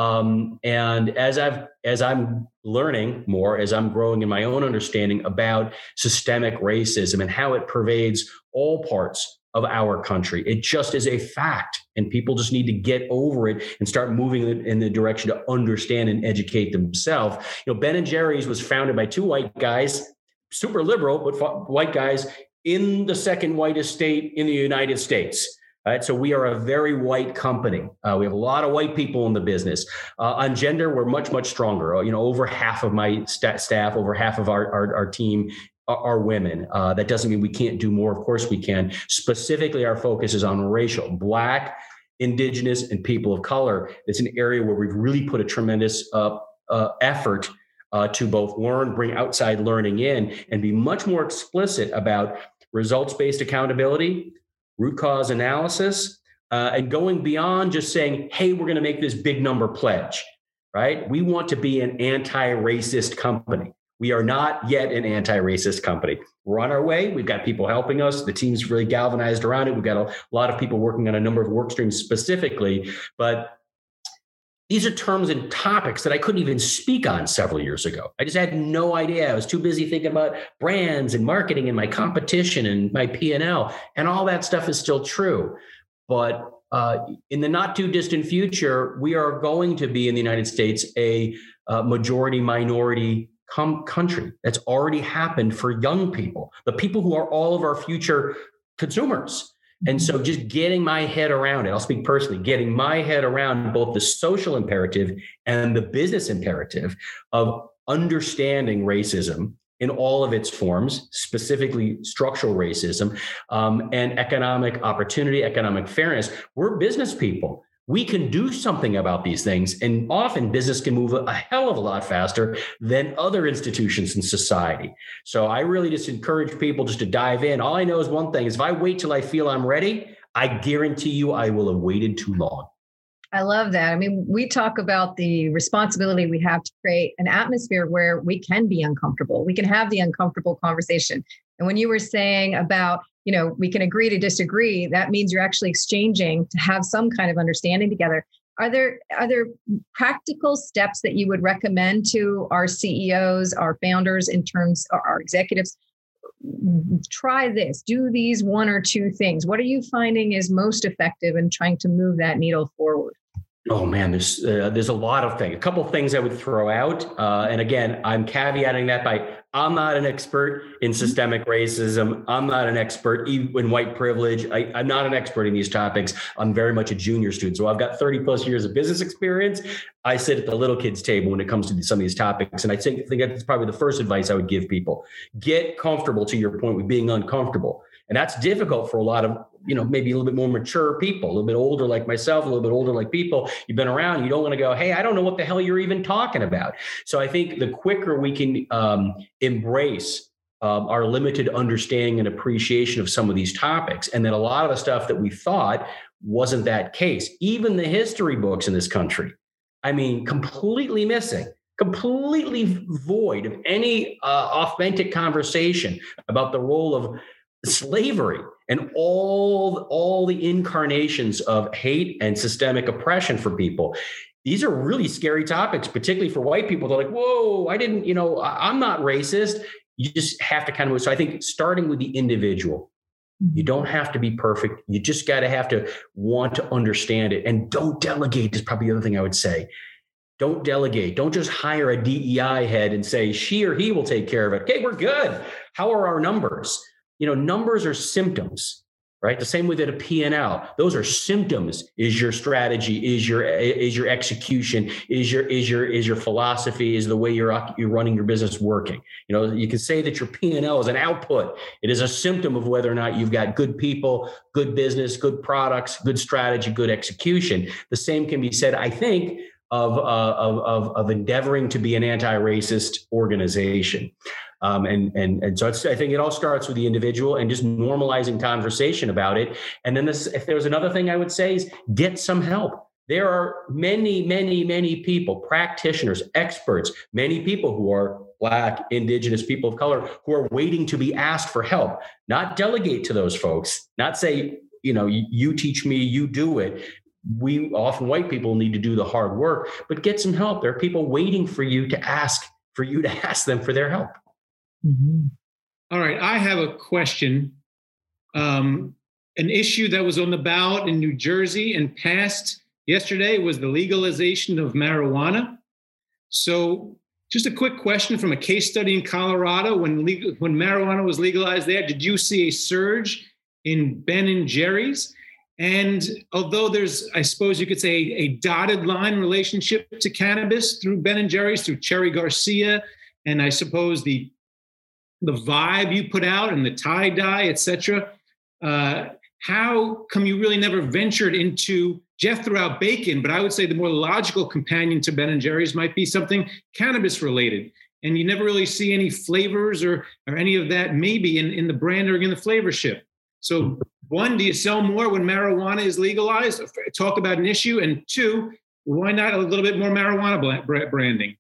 And as I'm learning more, as I'm growing in my own understanding about systemic racism and how it pervades all parts of our country, it just is a fact, and people just need to get over it and start moving in the direction to understand and educate themselves. Ben & Jerry's was founded by two white guys, super liberal, but white guys in the second whitest state in the United States. All right, so we are a very white company. We have a lot of white people in the business. On gender, we're much, much stronger. Over half of my staff, over half of our team are women. That doesn't mean we can't do more. Of course we can. Specifically, our focus is on racial, Black, Indigenous, and people of color. It's an area where we've really put a tremendous effort to both learn, bring outside learning in, and be much more explicit about results-based accountability, root cause analysis, and going beyond just saying, hey, we're going to make this big number pledge, right? We want to be an anti-racist company. We are not yet an anti-racist company. We're on our way. We've got people helping us. The team's really galvanized around it. We've got a lot of people working on a number of work streams specifically, but these are terms and topics that I couldn't even speak on several years ago. I just had no idea. I was too busy thinking about brands and marketing and my competition and my P&L, and all that stuff is still true. But in the not too distant future, we are going to be in the United States a majority minority country. That's already happened for young people, the people who are all of our future consumers. And so just getting my head around it, I'll speak personally, getting my head around both the social imperative and the business imperative of understanding racism in all of its forms, specifically structural racism, and economic opportunity, economic fairness. We're business people. We can do something about these things. And often business can move a hell of a lot faster than other institutions in society. So I really just encourage people just to dive in. All I know is one thing is if I wait till I feel I'm ready, I guarantee you I will have waited too long. I love that. I mean, we talk about the responsibility we have to create an atmosphere where we can be uncomfortable. We can have the uncomfortable conversation. And when you were saying about, we can agree to disagree, that means you're actually exchanging to have some kind of understanding together. Are there practical steps that you would recommend to our CEOs, our founders, in terms of our executives? Try this, do these one or two things. What are you finding is most effective in trying to move that needle forward? Oh man, there's a lot of things. A couple of things I would throw out, and again, I'm caveating that by I'm not an expert in systemic racism. I'm not an expert in white privilege. I'm not an expert in these topics. I'm very much a junior student. So I've got 30 plus years of business experience. I sit at the little kids table when it comes to some of these topics. And I think that's probably the first advice I would give people. Get comfortable, to your point, with being uncomfortable. And that's difficult for a lot of, maybe a little bit more mature people, a little bit older like myself, a little bit older like people. You've been around, you don't want to go, hey, I don't know what the hell you're even talking about. So I think the quicker we can embrace our limited understanding and appreciation of some of these topics, and then a lot of the stuff that we thought wasn't that case, even the history books in this country, completely missing. Completely void of any authentic conversation about the role of slavery and all the incarnations of hate and systemic oppression for people. These are really scary topics, particularly for white people. They're like, whoa, I'm not racist. You just have to kind of, so I think starting with the individual, you don't have to be perfect. You just got to have to want to understand it, and don't delegate is probably the other thing I would say. Don't delegate. Don't just hire a DEI head and say she or he will take care of it. Okay, we're good. How are our numbers? numbers are symptoms, right? The same way that a P&L, those are symptoms. Is your strategy, is your execution, is your philosophy, is the way you're running your business working? You can say that your P&L is an output. It is a symptom of whether or not you've got good people, good business, good products, good strategy, good execution. The same can be said, I think, of endeavoring to be an anti-racist organization. And so I think it all starts with the individual and just normalizing conversation about it. And then if there's another thing I would say is get some help. There are many, many, many people, practitioners, experts, many people who are Black, Indigenous, people of color, who are waiting to be asked for help. Not delegate to those folks, not say, you teach me, you do it. We often, white people, need to do the hard work, but get some help. There are people waiting for you to ask them for their help. Mm-hmm. All right. I have a question. An issue that was on the ballot in New Jersey and passed yesterday was the legalization of marijuana. So just a quick question from a case study in Colorado. When marijuana was legalized there, did you see a surge in Ben & Jerry's? And although there's, I suppose you could say, a dotted line relationship to cannabis through Ben & Jerry's, through Cherry Garcia, and I suppose the vibe you put out and the tie-dye, et cetera, how come you really never ventured into, Jeff threw out bacon, but I would say the more logical companion to Ben & Jerry's might be something cannabis related. And you never really see any flavors or any of that maybe in the brand or in the flavorship. So one, do you sell more when marijuana is legalized? Talk about an issue. And two, why not a little bit more marijuana branding?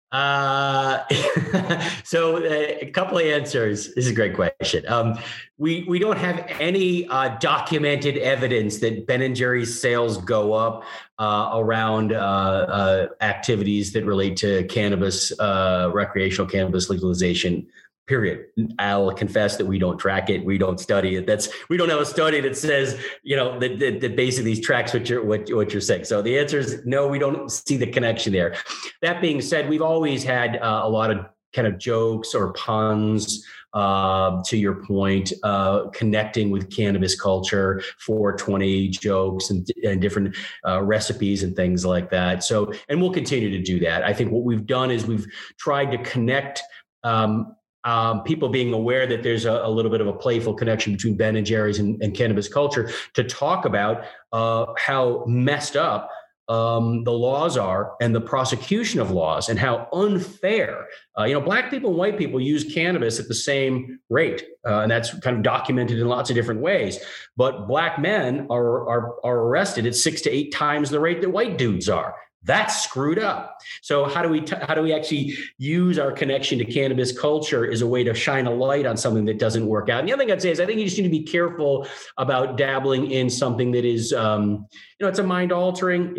So a couple of answers. This is a great question. We don't have any documented evidence that Ben & Jerry's sales go up around activities that relate to cannabis, recreational cannabis legalization. Period. I'll confess that we don't track it. We don't study it. We don't have a study that says, that basically tracks what you're saying. So the answer is no, we don't see the connection there. That being said, we've always had a lot of kind of jokes or puns, to your point, connecting with cannabis culture, 420 jokes and different recipes and things like that. So, and we'll continue to do that. I think what we've done is we've tried to connect people being aware that there's a little bit of a playful connection between Ben & Jerry's and cannabis culture, to talk about how messed up the laws are and the prosecution of laws, and how unfair, Black people and white people use cannabis at the same rate. And that's kind of documented in lots of different ways. But Black men are arrested at 6 to 8 times the rate that white dudes are. That's screwed up. So how do we actually use our connection to cannabis culture as a way to shine a light on something that doesn't work out? And the other thing I'd say is I think you just need to be careful about dabbling in something that is, it's a mind altering.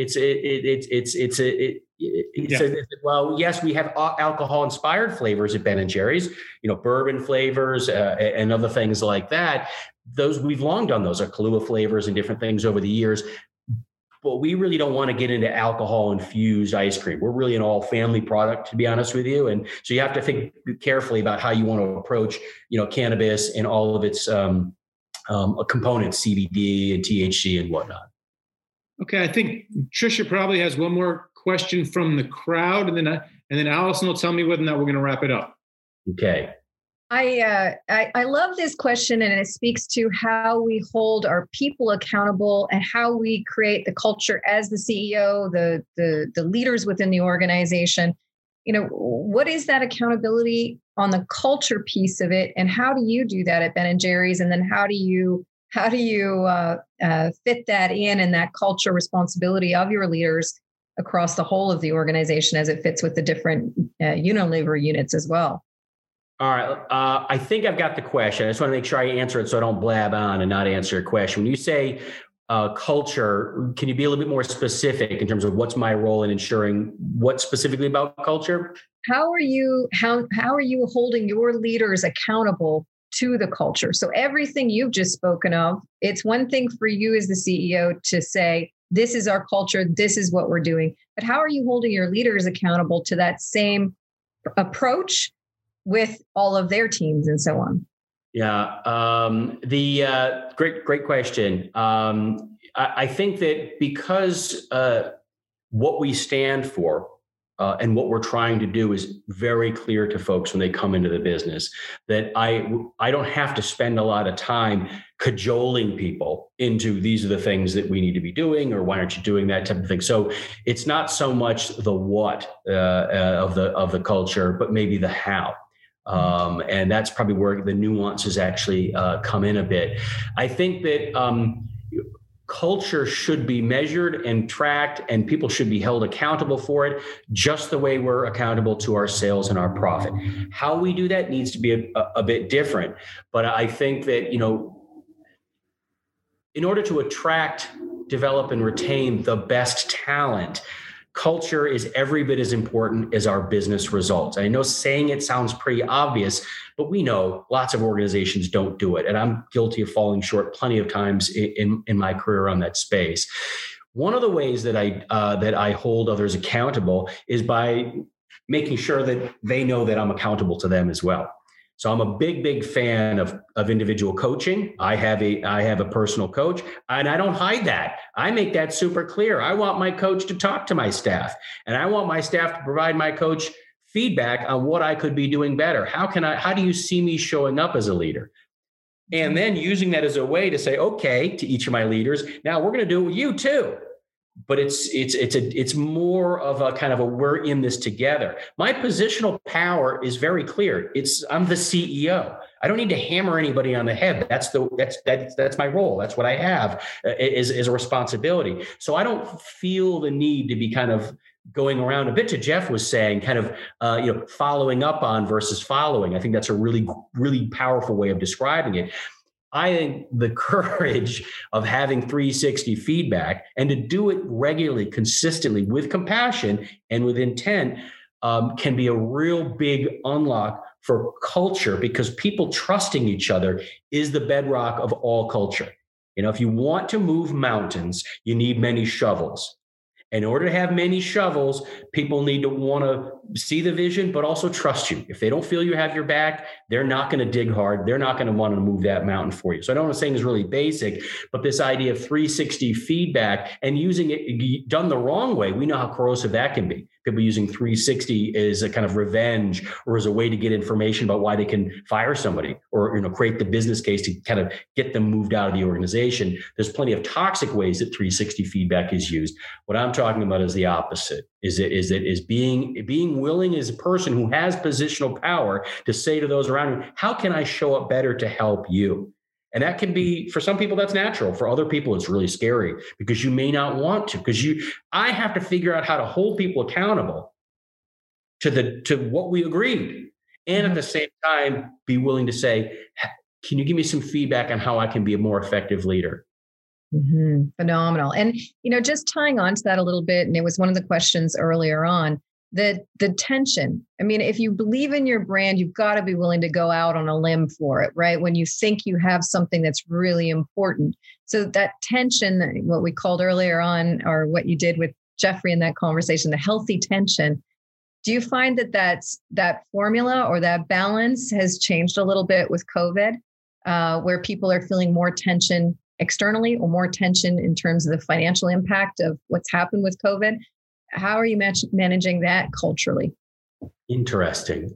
Well, yes, we have alcohol inspired flavors at Ben & Jerry's, bourbon flavors and other things like that. Those we've long done those, are Kahlua flavors and different things over the years. But we really don't want to get into alcohol infused ice cream. We're really an all family product, to be honest with you. And so you have to think carefully about how you want to approach, cannabis and all of its components, CBD and THC and whatnot. Okay. I think Tricia probably has one more question from the crowd, and then Allison will tell me whether or not we're going to wrap it up. Okay. I love this question, and it speaks to how we hold our people accountable and how we create the culture as the CEO, the leaders within the organization. What is that accountability on the culture piece of it, and how do you do that at Ben & Jerry's? And then how do you fit that in and that culture responsibility of your leaders across the whole of the organization as it fits with the different Unilever units as well? All right. I think I've got the question. I just want to make sure I answer it so I don't blab on and not answer your question. When you say culture, can you be a little bit more specific in terms of what's my role in ensuring what specifically about culture? How are you holding your leaders accountable to the culture? So everything you've just spoken of, it's one thing for you as the CEO to say, this is our culture, this is what we're doing. But how are you holding your leaders accountable to that same approach with all of their teams and so on? Yeah. Great question. I think that because what we stand for and what we're trying to do is very clear to folks when they come into the business, that I don't have to spend a lot of time cajoling people into these are the things that we need to be doing, or why aren't you doing that type of thing. So it's not so much the what of the culture, but maybe the how. And that's probably where the nuances actually come in a bit. I think that culture should be measured and tracked, and people should be held accountable for it, just the way we're accountable to our sales and our profit. How we do that needs to be a bit different. But I think that, in order to attract, develop, and retain the best talent, culture is every bit as important as our business results. I know saying it sounds pretty obvious, but we know lots of organizations don't do it. And I'm guilty of falling short plenty of times in my career on that space. One of the ways that I hold others accountable is by making sure that they know that I'm accountable to them as well. So I'm a big fan of individual coaching. I have a personal coach, and I don't hide that. I make that super clear. I want my coach to talk to my staff, and I want my staff to provide my coach feedback on what I could be doing better. How do you see me showing up as a leader? And then using that as a way to say, okay, to each of my leaders, now we're going to do it with you too. But it's more of a kind of a we're in this together. My positional power is very clear. I'm the CEO. I don't need to hammer anybody on the head. That's my role. That's what I have is a responsibility. So I don't feel the need to be kind of going around a bit to Jeff was saying, kind of following up on versus following. I think that's a really, really powerful way of describing it. I think the courage of having 360 feedback and to do it regularly, consistently, with compassion and with intent can be a real big unlock for culture, because people trusting each other is the bedrock of all culture. If you want to move mountains, you need many shovels. In order to have many shovels, people need to want to see the vision, but also trust you. If they don't feel you have your back, they're not going to dig hard. They're not going to want to move that mountain for you. So I don't want to say it's really basic, but this idea of 360 feedback and using it done the wrong way, we know how corrosive that can be. People using 360 as a kind of revenge or as a way to get information about why they can fire somebody or create the business case to kind of get them moved out of the organization. There's plenty of toxic ways that 360 feedback is used. What I'm talking about is the opposite. Is being willing as a person who has positional power to say to those around you, how can I show up better to help you? And that can be, for some people, that's natural. For other people, it's really scary because you may not want to, I have to figure out how to hold people accountable to what we agreed. And at the same time, be willing to say, can you give me some feedback on how I can be a more effective leader? Mm-hmm. Phenomenal. And, just tying on to that a little bit, and it was one of the questions earlier on, the tension. I mean, if you believe in your brand, you've got to be willing to go out on a limb for it, right? When you think you have something that's really important. So that tension, what we called earlier on, or what you did with Jeffrey in that conversation, the healthy tension, do you find that formula or that balance has changed a little bit with COVID, where people are feeling more tension externally or more tension in terms of the financial impact of what's happened with COVID? How are you managing that culturally? Interesting.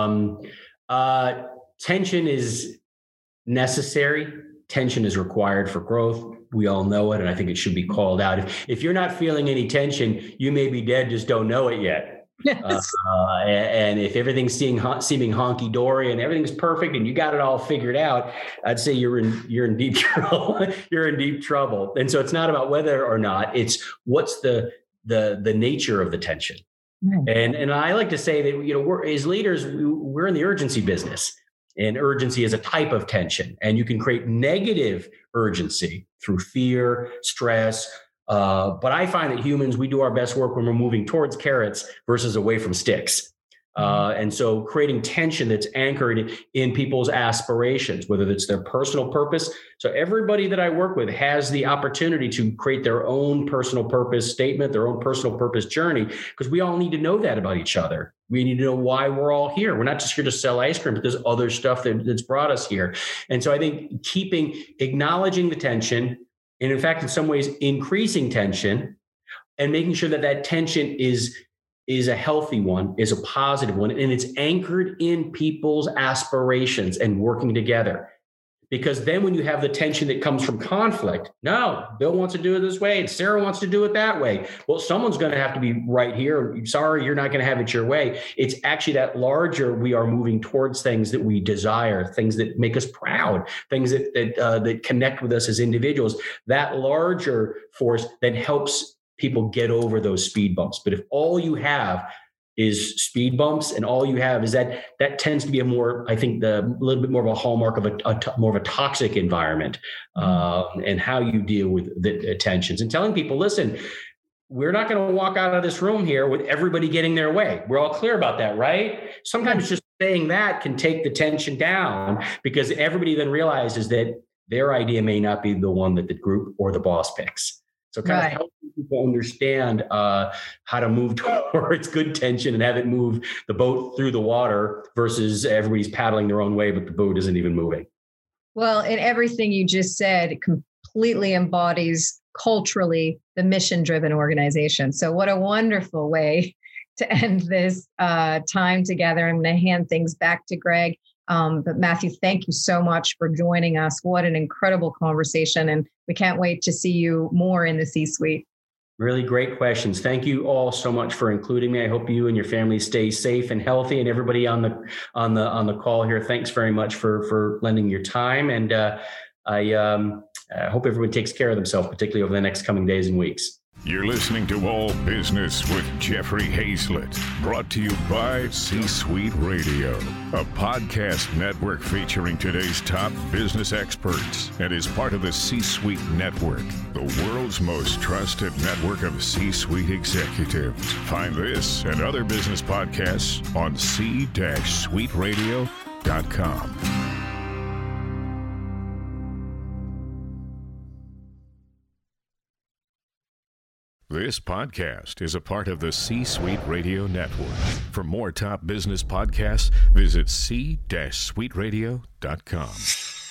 Tension is necessary. Tension is required for growth. We all know it, and I think it should be called out. If you're not feeling any tension, you may be dead, just don't know it yet. Yes. And if everything's seeming honky-dory and everything's perfect and you got it all figured out, I'd say you're in deep trouble. You're in deep trouble. And so it's not about whether or not, it's what's the nature of the tension. Right. And I like to say that, we're, as leaders, we're in the urgency business, and urgency is a type of tension, and you can create negative urgency through fear, stress. But I find that humans, we do our best work when we're moving towards carrots versus away from sticks. And so creating tension that's anchored in people's aspirations, whether it's their personal purpose. So everybody that I work with has the opportunity to create their own personal purpose statement, their own personal purpose journey, because we all need to know that about each other. We need to know why we're all here. We're not just here to sell ice cream, but there's other stuff that's brought us here. And so I think acknowledging the tension, and in fact, in some ways, increasing tension, and making sure that tension is a healthy one, is a positive one, and it's anchored in people's aspirations and working together. Because then when you have the tension that comes from conflict, no, Bill wants to do it this way and Sarah wants to do it that way. Well, someone's going to have to be right here. Sorry, you're not going to have it your way. It's actually that larger we are moving towards things that we desire, things that make us proud, things that connect with us as individuals. That larger force that helps people get over those speed bumps. But if all you have is speed bumps and all you have is that tends to be a little bit more of a hallmark of more of a toxic environment, and how you deal with the tensions, and telling people, listen, we're not going to walk out of this room here with everybody getting their way. We're all clear about that, right? Sometimes just saying that can take the tension down, because everybody then realizes that their idea may not be the one that the group or the boss picks. So kind of helping people understand how to move towards good tension and have it move the boat through the water versus everybody's paddling their own way, but the boat isn't even moving. Well, and everything you just said completely embodies culturally the mission-driven organization. So what a wonderful way to end this time together. I'm going to hand things back to Greg. But Matthew, thank you so much for joining us. What an incredible conversation. And we can't wait to see you more in the C-suite. Really great questions. Thank you all so much for including me. I hope you and your family stay safe and healthy, and everybody on the call here. Thanks very much for lending your time. And I hope everyone takes care of themselves, particularly over the next coming days and weeks. You're listening to All Business with Jeffrey Hayzlett, brought to you by C-Suite Radio, a podcast network featuring today's top business experts, and is part of the C-Suite Network, the world's most trusted network of C-Suite executives. Find this and other business podcasts on c-suiteradio.com. This podcast is a part of the C-Suite Radio Network. For more top business podcasts, visit c-suiteradio.com.